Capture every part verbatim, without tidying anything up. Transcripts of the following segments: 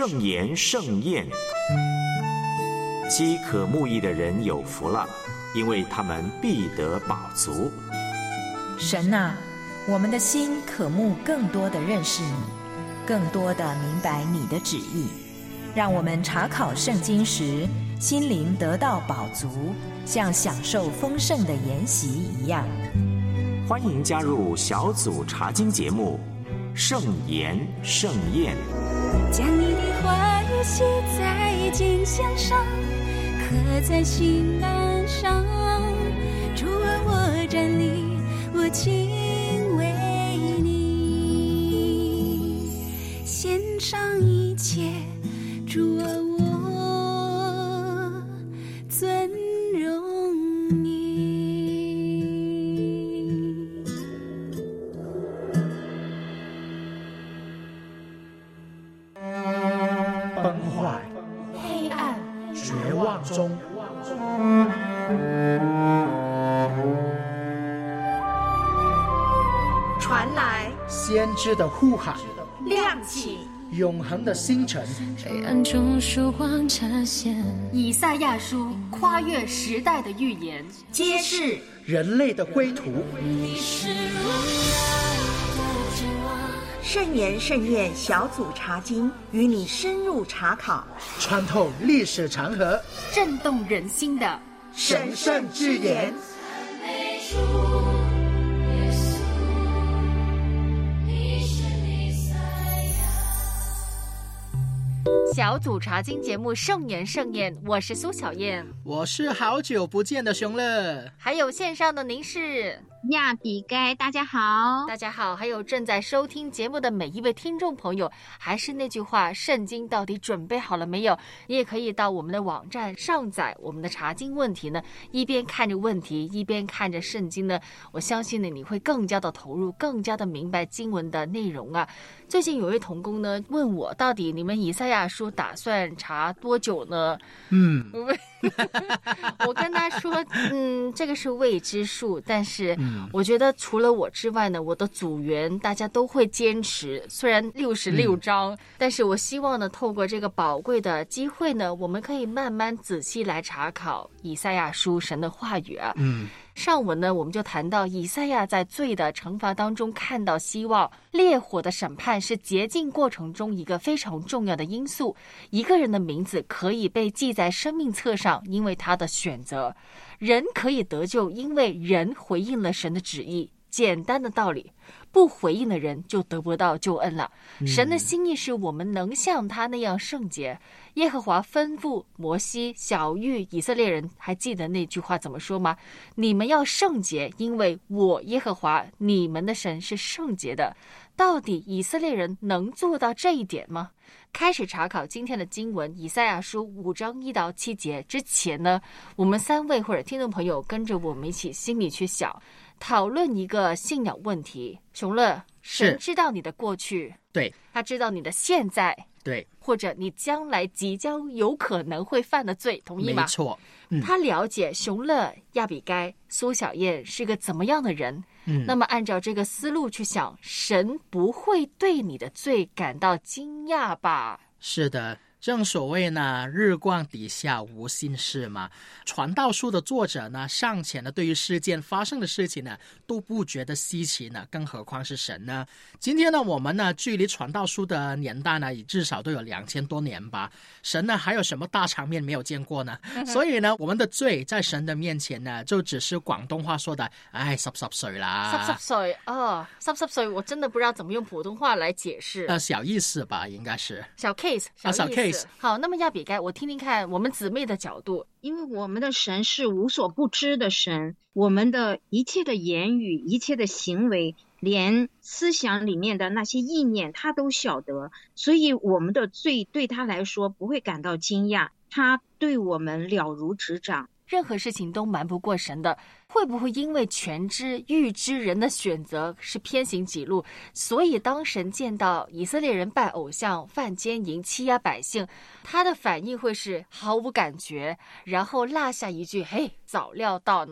圣言盛宴。饥渴慕义的人有福了，因为他们必得饱足。 神啊，我们的心渴慕更多的认识你，更多的明白你的旨意，让我们查考圣经时心灵得到饱足，像享受丰盛的筵席一样。 欢迎加入小组查经节目圣言盛宴。 将你的话语写在经箱上，刻在心栏上。主啊，我站立，我敬畏你，献上一切。主啊，我尊荣你。 崩坏、 黑暗、 绝望中， 传来先知的呼喊， 亮起永恒的星辰。 黑暗中曙光呈现， 以赛亚书跨越时代的预言， 揭示人类的归途。 你是荣耀的指望。 圣言盛宴小组查经，与你深入查考， 穿透历史长河， 震动人心的神圣之言。 小组查经节目盛言盛宴，我是苏小燕， 我是好久不见的熊乐， 还有线上的您是亚比该，大家好， 大家好，还有正在收听节目的每一位听众朋友，还是那句话，圣经到底准备好了没有？你也可以到我们的网站上载我们的查经问题呢，一边看着问题，一边看着圣经呢，我相信呢你会更加的投入，更加的明白经文的内容啊。最近有一位同工呢问我，到底你们以赛亚书打算查多久呢？ 嗯， 我跟他说，嗯，这个是未知数，但是我觉得除了我之外呢，我的组员大家都会坚持。虽然六十六章，嗯，但是我希望呢，透过这个宝贵的机会呢，我们可以慢慢仔细来查考以赛亚书神的话语啊。 嗯。 上文呢，我们就谈到以赛亚在罪的惩罚当中看到希望，烈火的审判是洁净过程中一个非常重要的因素。一个人的名字可以被记在生命册上，因为他的选择；人可以得救，因为人回应了神的旨意。简单的道理，不回应的人就得不到救恩了。神的心意是我们能像他那样圣洁。耶和华吩咐摩西晓谕以色列人，还记得那句话怎么说吗？你们要圣洁，因为我耶和华你们的神是圣洁的。到底以色列人能做到这一点吗？开始查考今天的经文，以赛亚书五章一到七节之前呢，我们三位或者听众朋友跟着我们一起心里去想，讨论一个信仰问题。熊乐，神知道你的过去， 对， 他知道你的现在， 对， 或者你将来即将有可能会犯的罪，同意吗？ 没错，嗯， 他了解熊乐、亚比该、苏小燕是个怎么样的人。嗯，那么按照这个思路去想，神不会对你的罪感到惊讶吧？ 是的，正所谓呢，日光底下无新事嘛。传道书的作者呢，尚且呢对于事件发生的事情呢都不觉得稀奇呢，更何况是神呢？今天呢，我们呢距离传道书的年代呢，也至少都有两千多年吧。神呢还有什么大场面没有见过呢？所以呢，我们的罪在神的面前呢，就只是广东话说的，哎，濕濕碎啦。 濕濕碎哦，濕濕碎，我真的不知道怎么用普通话来解释。 呃，小意思吧，应该是小 case， 小意思。 啊，小 case。 好，那么亚比该，我听听看我们姊妹的角度。 因为我们的神是无所不知的神，我们的一切的言语、一切的行为，连思想里面的那些意念他都晓得，所以我们的罪对他来说不会感到惊讶，他对我们了如指掌。 任何事情都瞒不过神的，会不会因为全知预知人的选择是偏行己路，所以当神见到以色列人拜偶像、犯奸淫、欺压百姓，他的反应会是毫无感觉，然后落下一句嘿，早料到呢？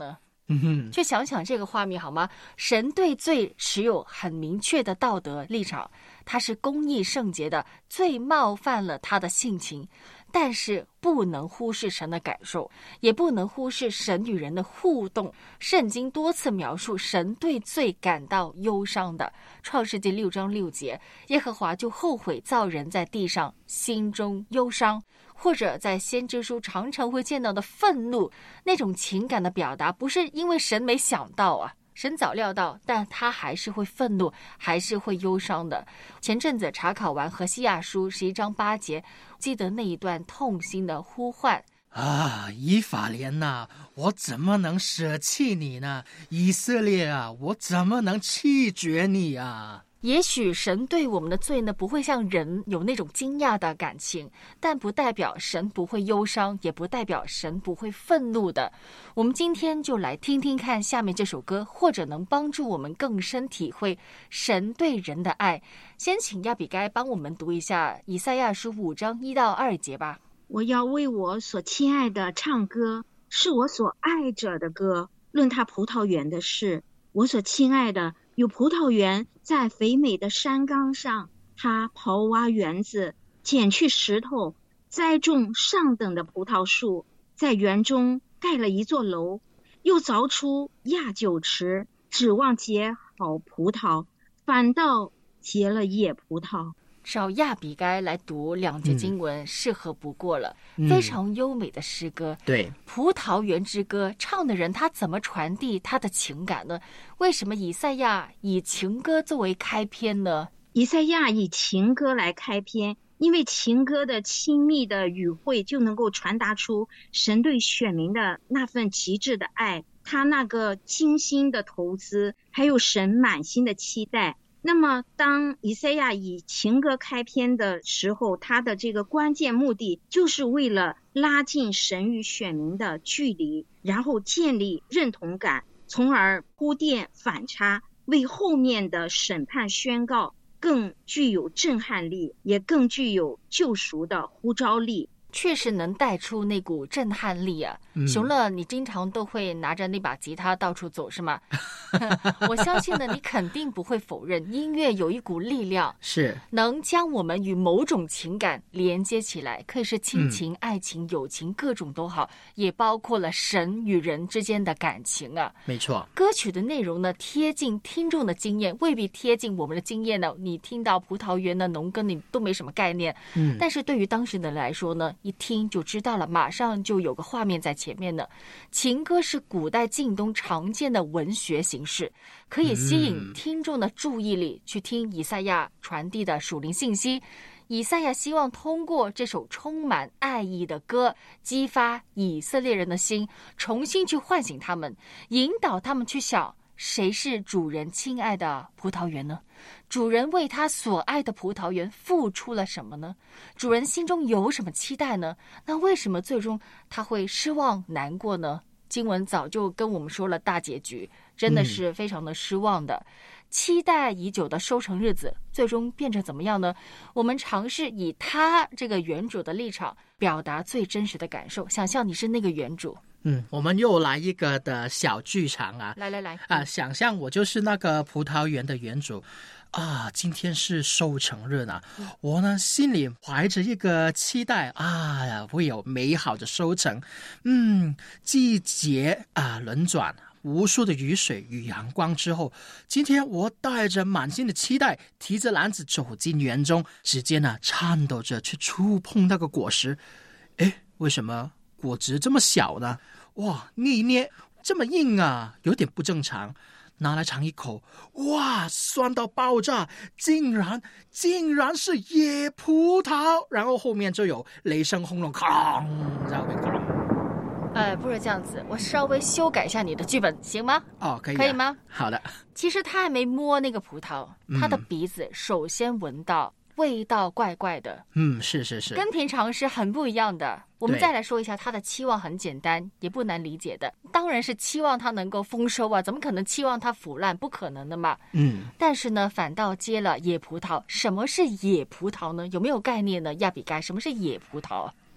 嗯哼， 去想想这个画面好吗？神对罪持有很明确的道德立场，他是公义圣洁的，罪冒犯了他的性情，但是不能忽视神的感受，也不能忽视神与人的互动。圣经多次描述神对罪感到忧伤的，创世纪六章六节，耶和华就后悔造人在地上，心中忧伤。或者在先知书常常会见到的愤怒，那种情感的表达，不是因为神没想到啊，神早料到，但他还是会愤怒，还是会忧伤的。前阵子查考完何西亚书十一章八节，记得那一段痛心的呼唤啊，以法莲啊，我怎么能舍弃你呢？以色列啊，我怎么能弃绝你啊？ 也许神对我们的罪呢，不会像人有那种惊讶的感情，但不代表神不会忧伤，也不代表神不会愤怒的。我们今天就来听听看下面这首歌，或者能帮助我们更深体会神对人的爱。先请亚比该帮我们读一下以赛亚书五章一到二节吧。 我要为我所亲爱的唱歌，是我所爱者的歌，论他葡萄园的事。我所亲爱的有葡萄园在肥美的山冈上，他刨挖园子，捡去石头，栽种上等的葡萄树，在园中盖了一座楼，又凿出压酒池，指望结好葡萄，反倒结了野葡萄。 找亚比该来读两节经文、嗯、适合不过了、嗯、非常优美的诗歌。 对， 葡萄园之歌唱的人他怎么传递他的情感呢？为什么以赛亚以情歌作为开篇呢？ 以赛亚以情歌来开篇，因为情歌的亲密的语汇就能够传达出神对选民的那份极致的爱，他那个精心的投资，还有神满心的期待。那么当以赛亚以情歌开篇的时候，他的这个关键目的就是为了拉近神与选民的距离，然后建立认同感，从而铺垫反差，为后面的审判宣告更具有震撼力，也更具有救赎的呼召力。 确实能带出那股震撼力啊！嗯、熊乐，你经常都会拿着那把吉他到处走是吗？我相信呢，你肯定不会否认，音乐有一股力量， 是能将我们与某种情感连接起来，可以是亲情、嗯、爱情、友情，各种都好，也包括了神与人之间的感情啊。 没错， 歌曲的内容呢，贴近听众的经验，未必贴近我们的经验呢。你听到葡萄园的农耕，你都没什么概念，嗯，但是对于当事人来说呢，一听就知道了，马上就有个画面在前面呢。情歌是古代近东常见的文学形式，可以吸引听众的注意力，去听以赛亚传递的属灵信息。以赛亚希望通过这首充满爱意的歌，激发以色列人的心，重新去唤醒他们，引导他们去想，谁是主人亲爱的葡萄园呢？主人为他所爱的葡萄园付出了什么呢？主人心中有什么期待呢？那为什么最终他会失望难过呢？经文早就跟我们说了大结局，真的是非常的失望的、嗯、期待已久的收成日子最终变成怎么样呢？我们尝试以他这个园主的立场表达最真实的感受，想象你是那个园主。 嗯，我们又来一个的小剧场啊！ 来来来啊！想象我就是那个葡萄园的园主啊，今天是收成日呢，嗯、我呢心里怀着一个期待啊，会有美好的收成。嗯，季节啊轮转，无数的雨水与阳光之后，今天我带着满心的期待，提着篮子走进园中，指尖呢颤抖着去触碰那个果实。诶，为什么果汁这么小呢？哇，捏一捏这么硬啊，有点不正常。拿来尝一口，哇，酸到爆炸，竟然竟然是野葡萄。然后后面就有雷声轰隆，哐，在后面哐。 呃，不是这样子，我稍微修改一下你的剧本，行吗？ 哦，可以、啊， 可以吗？ 好的。 其实他还没摸那个葡萄，他的鼻子首先闻到。味道怪怪的， 嗯，是是是， 跟平常是很不一样的。我们再来说一下，他的期望很简单，也不难理解的，当然是期望他能够丰收啊，怎么可能期望它腐烂？不可能的嘛。嗯，但是呢，反倒结了野葡萄。什么是野葡萄呢？有没有概念呢？亚比该，什么是野葡萄？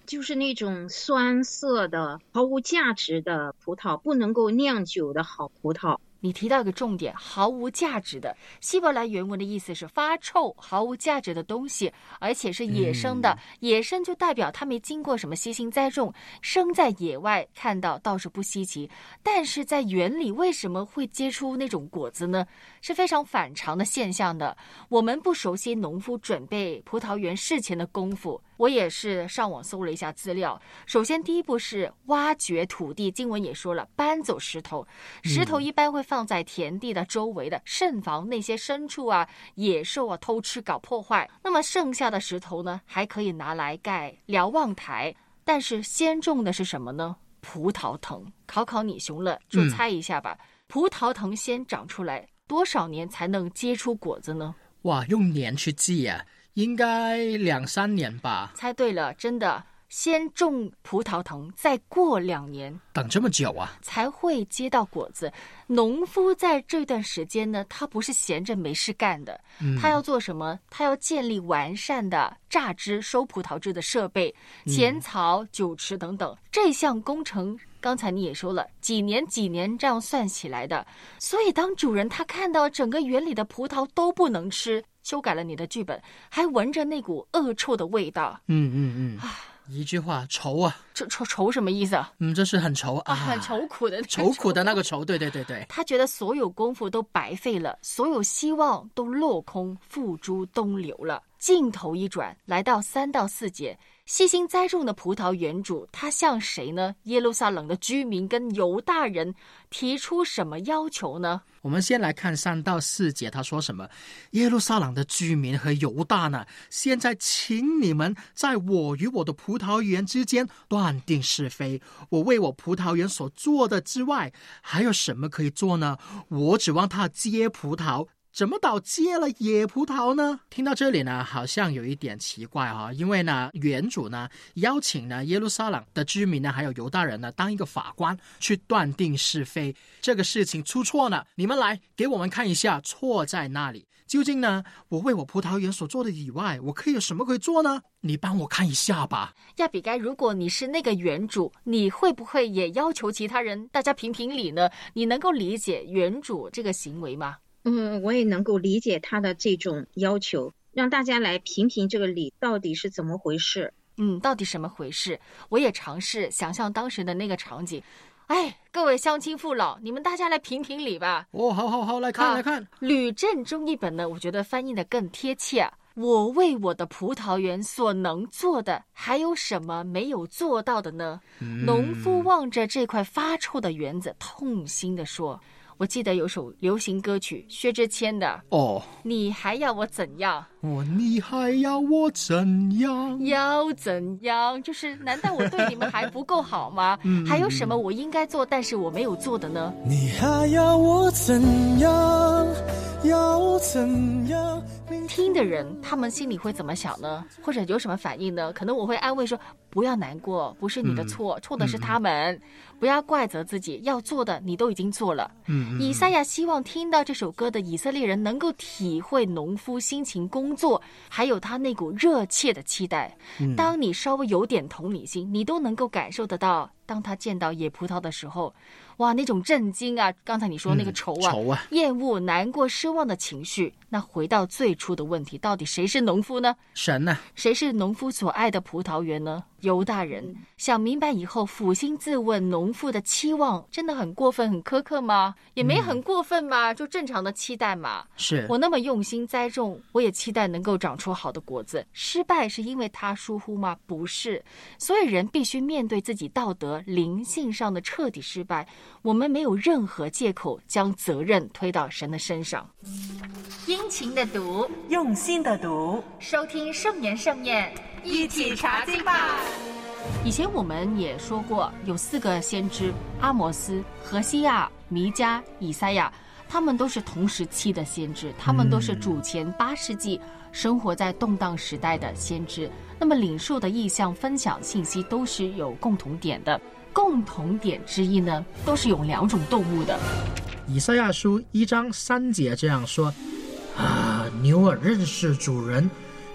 就是那种酸涩的、毫无价值的葡萄，不能够酿酒的好葡萄。 你提到一个重点，毫无价值的。希伯来原文的意思是发臭、毫无价值的东西，而且是野生的。嗯、野生就代表它没经过什么悉心栽种，生在野外看到倒是不稀奇，但是在园里为什么会结出那种果子呢？是非常反常的现象的。我们不熟悉农夫准备葡萄园事前的功夫，我也是上网搜了一下资料。首先第一步是挖掘土地，经文也说了，搬走石头，石头一般会放在田地的周围的，慎防那些牲畜啊、野兽啊偷吃搞破坏。那么剩下的石头呢，还可以拿来盖瞭望台。但是先种的是什么呢？葡萄藤。考考你熊了，就猜一下吧、嗯、葡萄藤先长出来多少年才能结出果子呢？ 哇，用年去记啊，应该两三年吧。 猜对了，真的，先种葡萄藤，再过两年， 等这么久啊， 才会结到果子。农夫在这段时间呢，他不是闲着没事干的、嗯、他要做什么？他要建立完善的榨汁、收葡萄汁的设备，前槽、酒池等等。这项工程刚才你也说了，几年几年这样算起来的。所以当主人他看到整个园里的葡萄都不能吃，修改了你的剧本，还闻着那股恶臭的味道。 嗯嗯嗯啊，一句话，愁啊！ 愁愁愁什么意思啊？ 嗯，这是很愁 啊, 啊，很愁苦的愁苦的那个愁，对对对对。 他觉得所有功夫都白费了，所有希望都落空，付诸东流了。镜头一转，来到三到四节，细心栽种的葡萄园主，他向谁呢？耶路撒冷的居民跟犹大人提出什么要求呢？ 我们先来看三到四节，他说什么？耶路撒冷的居民和犹大呢，现在请你们在我与我的葡萄园之间断定是非。我为我葡萄园所做的之外，还有什么可以做呢？我指望他结葡萄，怎么倒结了野葡萄呢？听到这里呢，好像有一点奇怪啊、哦，因为呢，园主呢邀请呢耶路撒冷的居民呢，还有犹大人呢，当一个法官去断定是非。这个事情出错了，你们来给我们看一下错在哪里。究竟呢，我为我葡萄园所做的以外，我可以有什么可以做呢？你帮我看一下吧。 亚比该，如果你是那个园主，你会不会也要求其他人大家评评理呢？你能够理解园主这个行为吗？ 嗯，我也能够理解他的这种要求，让大家来评评这个理到底是怎么回事。 嗯，到底什么回事？我也尝试想象当时的那个场景。哎，各位乡亲父老，你们大家来评评理吧。 哦，好好好，来看、啊、来看。 吕正中译本呢，我觉得翻译的更贴切啊。我为我的葡萄园所能做的，还有什么没有做到的呢？嗯、农夫望着这块发臭的园子，痛心地说。我记得有首流行歌曲，薛之谦的哦， 你还要我怎样？ 哦，你还要我怎样？ 要怎样？就是难道我对你们还不够好吗？嗯、还有什么我应该做但是我没有做的呢？ 你还要我怎样？要怎样？ 听的人他们心里会怎么想呢？或者有什么反应呢？可能我会安慰说，不要难过，不是你的错、嗯、错的是他们、嗯、不要怪责自己，要做的你都已经做了。嗯，以赛亚希望听到这首歌的以色列人能够体会农夫辛勤工作，还有他那股热切的期待、嗯、当你稍微有点同理心，你都能够感受得到，当他见到野葡萄的时候，哇，那种震惊啊，刚才你说那个愁啊、嗯、愁啊，厌恶、难过、失望的情绪。那回到最初的问题，到底谁是农夫呢？ 神呢？ 谁是农夫所爱的葡萄园呢？犹大人。想明白以后，抚心自问，农夫的期望真的很过分很苛刻吗？也没很过分嘛、嗯、就正常的期待嘛。 是我那么用心栽种，我也期待能够长出好的果子。失败是因为他疏忽吗？不是。所以人必须面对自己道德灵性上的彻底失败，我们没有任何借口将责任推到神的身上。殷勤的读， 用心的读， 收听圣言盛宴，一起查经吧。以前我们也说过，有四个先知，阿摩斯、何西亚、弥迦、以赛亚，他们都是同时期的先知，他们都是主前八世纪生活在动荡时代的先知。那么领受的意象、分享信息都是有共同点的，共同点之一呢，都是有两种动物的。 以赛亚书一章三节这样说：啊，牛耳认识主人，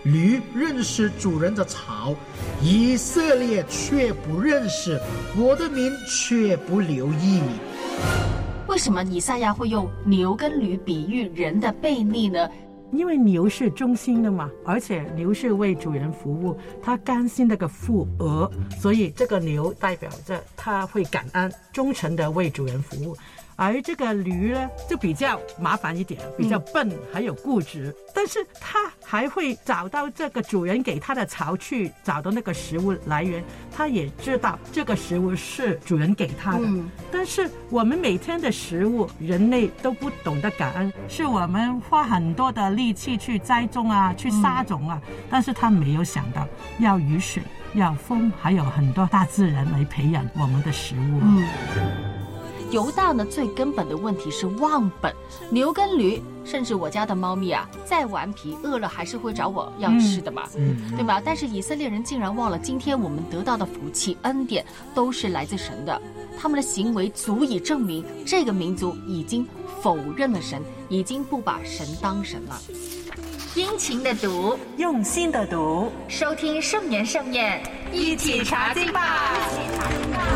驴认识主人的槽，以色列却不认识，我的民却不留意你。 为什么以赛亚会用牛跟驴比喻人的悖逆呢？ 因为牛是忠心的嘛，而且牛是为主人服务，它甘心那个负额，所以这个牛代表着它会感恩，忠诚的为主人服务。而这个驴呢，就比较麻烦一点，比较笨，嗯、还有固执，但是它还会找到这个主人给它的巢去找到那个食物来源，它也知道这个食物是主人给它的。嗯、但是我们每天的食物，人类都不懂得感恩，是我们花很多的力气去栽种啊，去撒种啊，嗯、但是他没有想到要雨水、要风，还有很多大自然来培养我们的食物。嗯。 犹大呢，最根本的问题是忘本。牛跟驴，甚至我家的猫咪啊，再顽皮，饿了还是会找我要吃的嘛，嗯嗯、对吧？但是以色列人竟然忘了，今天我们得到的福气、恩典都是来自神的。他们的行为足以证明，这个民族已经否认了神，已经不把神当神了。 殷勤的读， 用心的读， 收听圣言盛宴，一起查经吧。一起查经吧。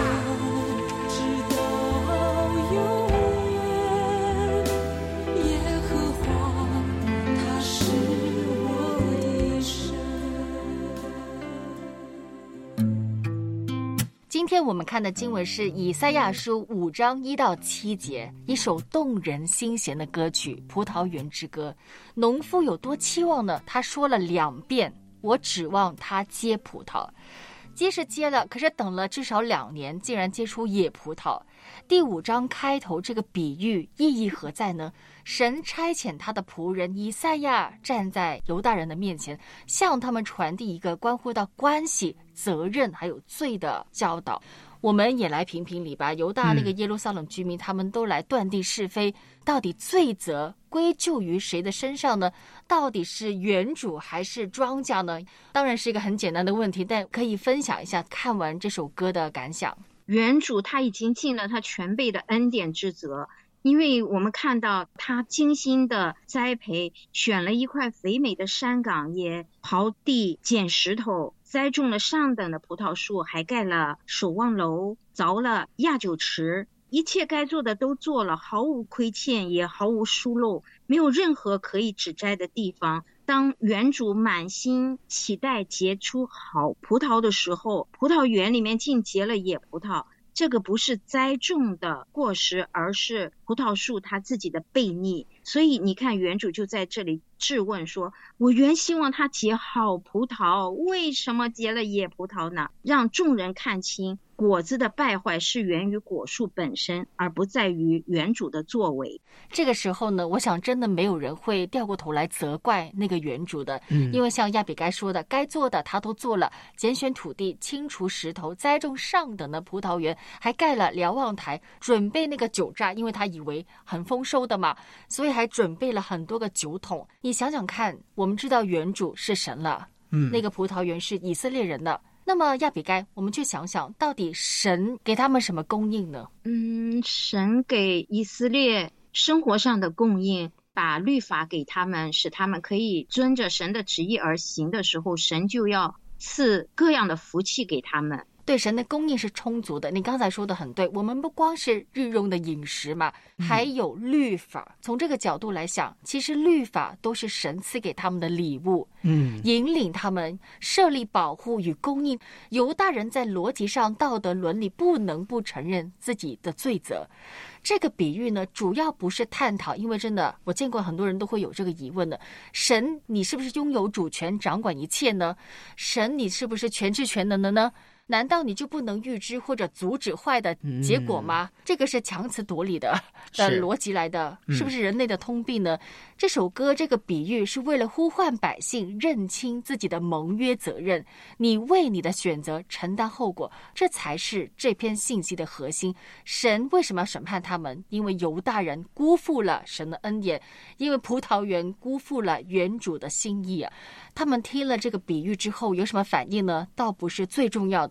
今天我们看的经文是以赛亚书五章一到七节，一首动人心弦的歌曲《葡萄园之歌》。农夫有多期望呢？他说了两遍，我指望他结葡萄。接是接了，可是等了至少两年，竟然结出野葡萄。第五章开头这个比喻意义何在呢？神差遣他的仆人以赛亚站在犹大人的面前，向他们传递一个关乎到关系、责任还有罪的教导。我们也来评评理吧，犹大那个耶路撒冷居民，嗯、他们都来断定是非，到底罪责归咎于谁的身上呢？到底是园主还是庄稼呢？当然是一个很简单的问题，但可以分享一下看完这首歌的感想。 园主他已经尽了他全备的恩典之责，因为我们看到他精心的栽培，选了一块肥美的山岗，也刨地捡石头，栽种了上等的葡萄树，还盖了守望楼，凿了压酒池，一切该做的都做了，毫无亏欠，也毫无疏漏，没有任何可以指摘的地方。当园主满心期待结出好葡萄的时候，葡萄园里面竟结了野葡萄。这个不是栽种的过失，而是葡萄树它自己的悖逆。所以你看，园主就在这里质问说，我原希望它结好葡萄，为什么结了野葡萄呢？让众人看清，果子的败坏是源于果树本身，而不在于园主的作为。 这个时候呢，我想真的没有人会掉过头来责怪那个园主的，嗯、因为像亚比该说的，该做的他都做了，拣选土地，清除石头，栽种上等的葡萄园，还盖了瞭望台，准备那个酒榨，因为他以为很丰收的嘛，所以还准备了很多个酒桶。你想想看，我们知道园主是神了，嗯，那个葡萄园是以色列人的。那么亚比该，我们去想想，到底神给他们什么供应呢？ 嗯，神给以色列生活上的供应，把律法给他们，使他们可以遵着神的旨意而行的时候，神就要赐各样的福气给他们。 对，神的供应是充足的。你刚才说的很对，我们不光是日用的饮食嘛，还有律法。嗯、从这个角度来想，其实律法都是神赐给他们的礼物，嗯，引领他们设立保护与供应。犹大人在逻辑上、道德伦理不能不承认自己的罪责。这个比喻呢，主要不是探讨，因为真的我见过很多人都会有这个疑问的，神你是不是拥有主权掌管一切呢？神你是不是全知全能的呢？难道你就不能预知或者阻止坏的结果吗？嗯、这个是强词夺理的的逻辑来的， 是,、嗯、是不是人类的通病呢？这首歌这个比喻是为了呼唤百姓认清自己的盟约责任，你为你的选择承担后果，这才是这篇信息的核心。神为什么要审判他们？因为犹大人辜负了神的恩典，因为葡萄园辜负了园主的心意啊。他们听了这个比喻之后有什么反应呢？倒不是最重要的，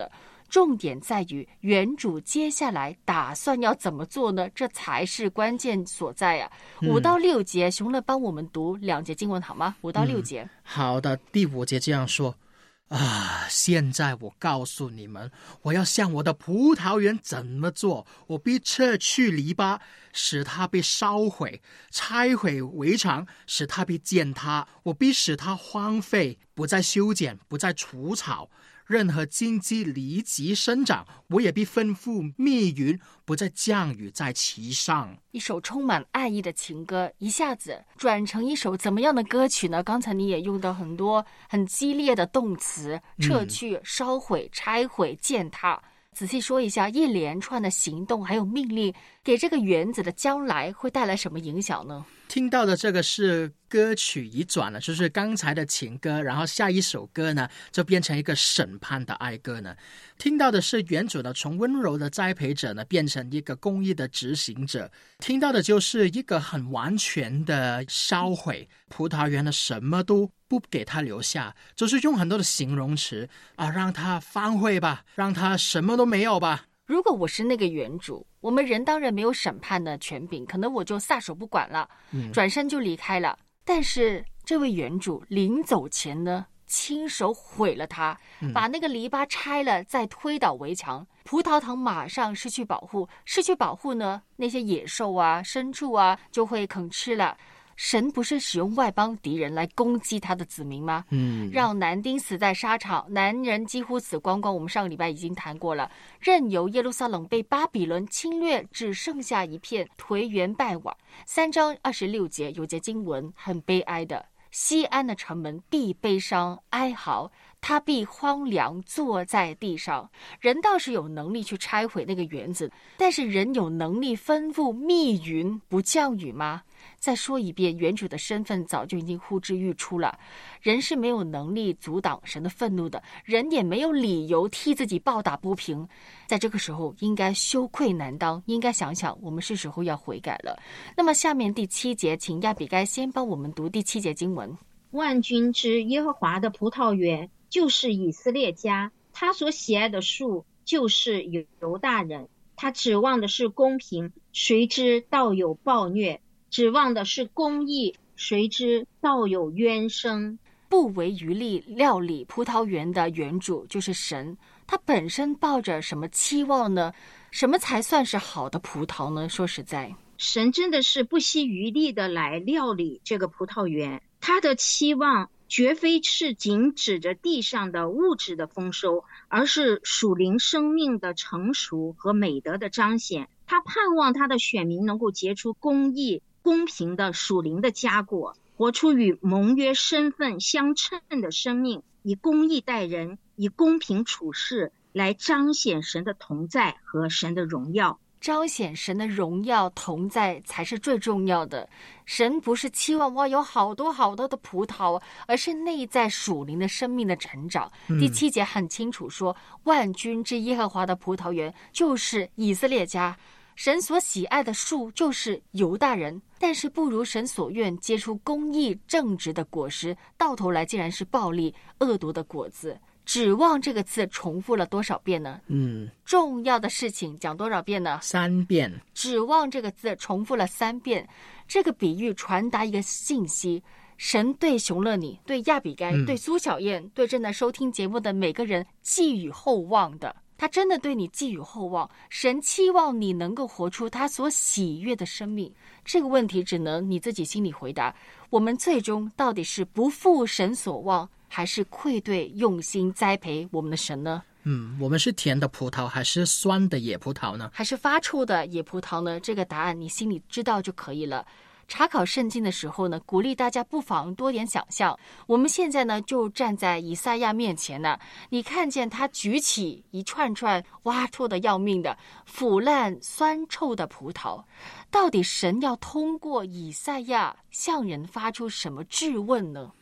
重点在于园主接下来打算要怎么做呢？这才是关键所在啊！五到六节，熊乐帮我们读两节经文好吗？五到六节、 嗯。好的，第五节这样说啊，现在我告诉你们，我要向我的葡萄园怎么做？我必撤去篱笆，使它被烧毁；拆毁围墙，使它被践踏。我必使它荒废，不再修剪，不再除草。任何荆棘离即生长，我也必吩咐密云，不再降雨在其上。 一首充满爱意的情歌，一下子转成一首怎么样的歌曲呢？刚才你也用到很多很激烈的动词，撤去、烧毁、拆毁、践踏。仔细说一下，一连串的行动还有命令，给这个园子的将来会带来什么影响呢？ 听到的这个是歌曲一转了，就是刚才的情歌，然后下一首歌呢就变成一个审判的哀歌呢。听到的是园主呢从温柔的栽培者呢变成一个公义的执行者，听到的就是一个很完全的烧毁葡萄园的，什么都不给他留下，就是用很多的形容词啊，让他荒废吧，让他什么都没有吧。 如果我是那个园主，我们人当然没有审判的权柄，可能我就撒手不管了，嗯、转身就离开了。但是这位园主临走前呢，亲手毁了它，把那个篱笆拆了，再推倒围墙，葡萄藤马上失去保护，失去保护呢，那些野兽啊、牲畜啊就会啃吃了。神不是使用外邦敌人来攻击他的子民吗？嗯，让男丁死在沙场，男人几乎死光光。我们上个礼拜已经谈过了，任由耶路撒冷被巴比伦侵略，只剩下一片颓垣败瓦。三章二十六节有节经文很悲哀的，西安的城门必悲伤哀嚎，他必荒凉坐在地上。人倒是有能力去拆毁那个园子，但是人有能力吩咐密云不降雨吗？再说一遍，园主的身份早就已经呼之欲出了。人是没有能力阻挡神的愤怒的，人也没有理由替自己抱打不平。在这个时候应该羞愧难当，应该想想我们是时候要悔改了。那么下面第七节，请亚比该先帮我们读第七节经文。 万军之耶和华的葡萄园就是以色列家，他所喜爱的树就是犹大人。他指望的是公平，谁知道有暴虐；指望的是公义，谁知道有冤声。 不遗余力料理葡萄园的园主就是神，他本身抱着什么期望呢？什么才算是好的葡萄呢？说实在， 神真的是不惜余力的来料理这个葡萄园，他的期望绝非是仅指着地上的物质的丰收，而是属灵生命的成熟和美德的彰显。他盼望他的选民能够结出公义、公平的属灵的佳果，活出与盟约身份相称的生命，以公义待人，以公平处事，来彰显神的同在和神的荣耀。 彰显神的荣耀同在才是最重要的。神不是期望哇有好多好多的葡萄，而是内在属灵的生命的成长。嗯、第七节很清楚说，万军之耶和华的葡萄园就是以色列家，神所喜爱的树就是犹大人，但是不如神所愿结出公义正直的果实，到头来竟然是暴力恶毒的果子。指望这个字重复了多少遍呢？嗯，重要的事情讲多少遍呢？ 三遍。 指望这个字重复了三遍，这个比喻传达一个信息：神对熊乐你、对亚比该、嗯、对苏小燕、对正在收听节目的每个人寄予厚望的。他真的对你寄予厚望，神期望你能够活出他所喜悦的生命。这个问题只能你自己心里回答。我们最终到底是不负神所望，还是愧对用心栽培我们的神呢？ 嗯，我们是甜的葡萄还是酸的野葡萄呢？ 还是发臭的野葡萄呢？这个答案你心里知道就可以了。查考圣经的时候呢，鼓励大家不妨多点想象。我们现在呢就站在以赛亚面前呢，你看见他举起一串串挖臭的要命的腐烂酸臭的葡萄，到底神要通过以赛亚向人发出什么质问呢？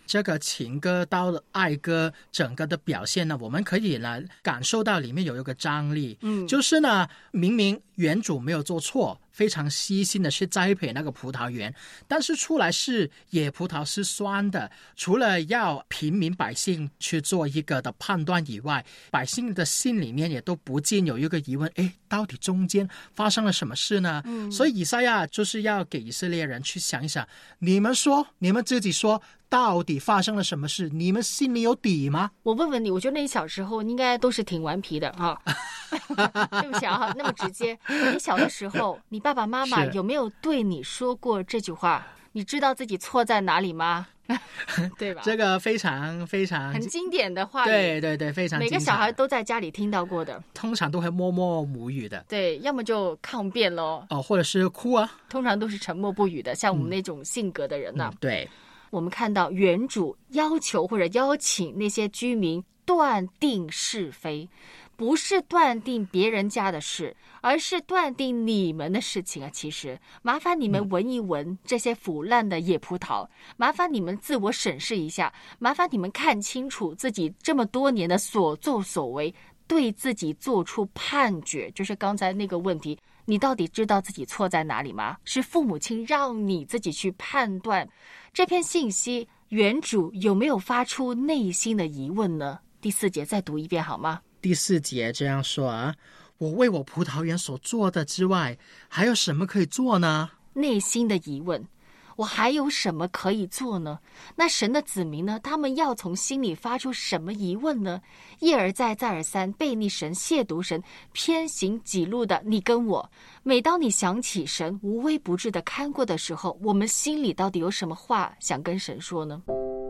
这个情歌到爱歌整个的表现呢，我们可以呢感受到里面有一个张力，嗯，就是呢明明园主没有做错，非常细心的去栽培那个葡萄园，但是出来是野葡萄是酸的，除了要平民百姓去做一个的判断以外，百姓的心里面也都不禁有一个疑问，诶，到底中间发生了什么事呢？嗯，所以以赛亚就是要给以色列人去想一想，你们说，你们自己说，到底发生了什么事？你们心里有底吗？ 我问问你，我觉得你小时候应该都是挺顽皮的哈。对不起啊，那么直接。你小的时候，你爸爸妈妈有没有对你说过这句话？你知道自己错在哪里吗？对吧？ 这个非常非常很经典的话语， 对对对，非常每个小孩都在家里听到过的， 通常都会默默无语的。 对，要么就抗辩咯， 哦，或者是哭啊， 通常都是沉默不语的，像我们那种性格的人呢、啊嗯嗯。对， 我们看到园主要求或者邀请那些居民断定是非。不是断定别人家的事，而是断定你们的事情啊！其实，麻烦你们闻一闻这些腐烂的野葡萄，麻烦你们自我审视一下，麻烦你们看清楚自己这么多年的所作所为，对自己做出判决。就是刚才那个问题，你到底知道自己错在哪里吗？是父母亲让你自己去判断这篇信息，园主有没有发出内心的疑问呢？第四节再读一遍好吗？ 第四节这样说啊，我为我葡萄园所做的之外，还有什么可以做呢？ 内心的疑问，我还有什么可以做呢？那神的子民呢？他们要从心里发出什么疑问呢？一而再再而三悖逆神、亵渎神、偏行己路的你跟我，每当你想起神无微不至的看过的时候，我们心里到底有什么话想跟神说呢？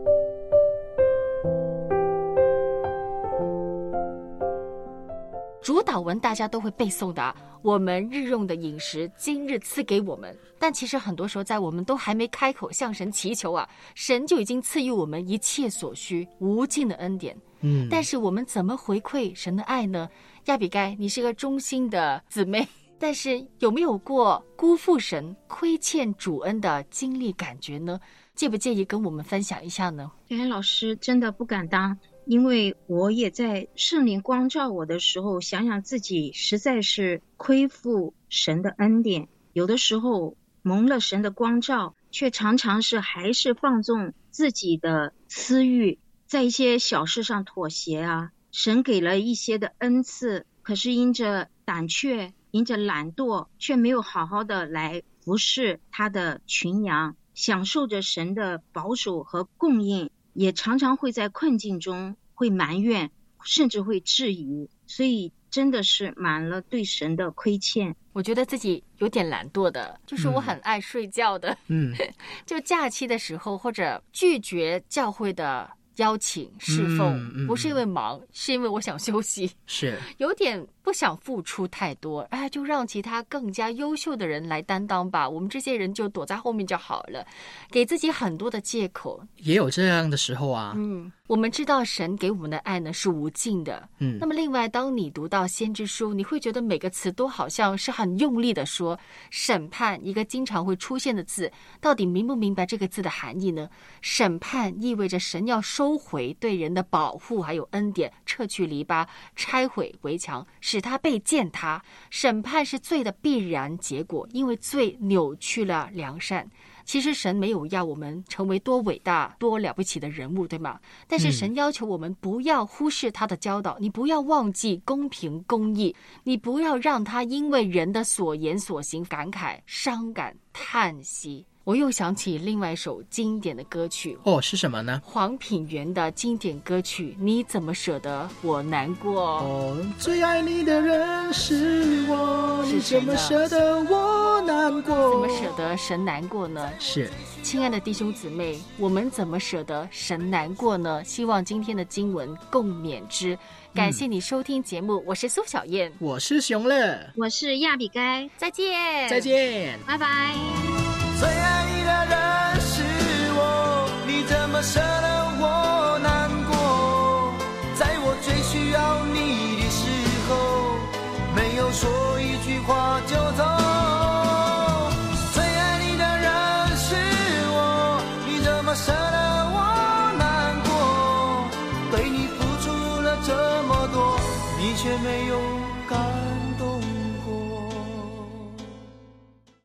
主祷文大家都会背诵的、啊、我们日用的饮食今日赐给我们，但其实很多时候在我们都还没开口向神祈求啊，神就已经赐予我们一切所需，无尽的恩典。嗯，但是我们怎么回馈神的爱呢？亚比该，你是个忠心的姊妹，但是有没有过辜负神、亏欠主恩的经历感觉呢？介不介意跟我们分享一下呢？ 哎，老师真的不敢当，因为我也在圣灵光照我的时候，想想自己实在是亏负神的恩典，有的时候蒙了神的光照，却常常是还是放纵自己的私欲，在一些小事上妥协啊。神给了一些的恩赐，可是因着胆怯，因着懒惰，却没有好好的来服侍他的群羊，享受着神的保守和供应，也常常会在困境中会埋怨，甚至会质疑，所以真的是满了对神的亏欠。 我觉得自己有点懒惰的，就是我很爱睡觉的，嗯，就假期的时候或者拒绝教会的邀请侍奉、嗯嗯、不是因为忙，是因为我想休息， 是有点不想付出太多，哎，就让其他更加优秀的人来担当吧，我们这些人就躲在后面就好了，给自己很多的借口。 也有这样的时候啊。 嗯，我们知道神给我们的爱呢是无尽的，嗯，那么另外当你读到先知书，你会觉得每个词都好像是很用力的说审判，一个经常会出现的字，到底明不明白这个字的含义呢？审判意味着神要收回对人的保护还有恩典，撤去篱笆，拆毁围墙，使他被践踏。审判是罪的必然结果，因为罪扭曲了良善。其实神没有要我们成为多伟大多了不起的人物，对吗？但是神要求我们不要忽视他的教导、嗯、你不要忘记公平公义，你不要让他因为人的所言所行感慨伤感叹息。我又想起另外一首经典的歌曲哦，是什么呢？ 黄品源的经典歌曲你怎么舍得我难过。 哦，最爱你的人是我，你怎么舍得我难过？ 怎么舍得神难过呢？ 是， 亲爱的弟兄姊妹，我们怎么舍得神难过呢？希望今天的经文共勉之。感谢你收听节目、嗯、我是苏小燕， 我是熊乐， 我是亚比该， 再见再见， 拜拜。 最爱你的人是我，你怎么舍得我难过？在我最需要你的时候，没有说一句话就走。最爱你的人是我，你怎么舍得我你却没有感动。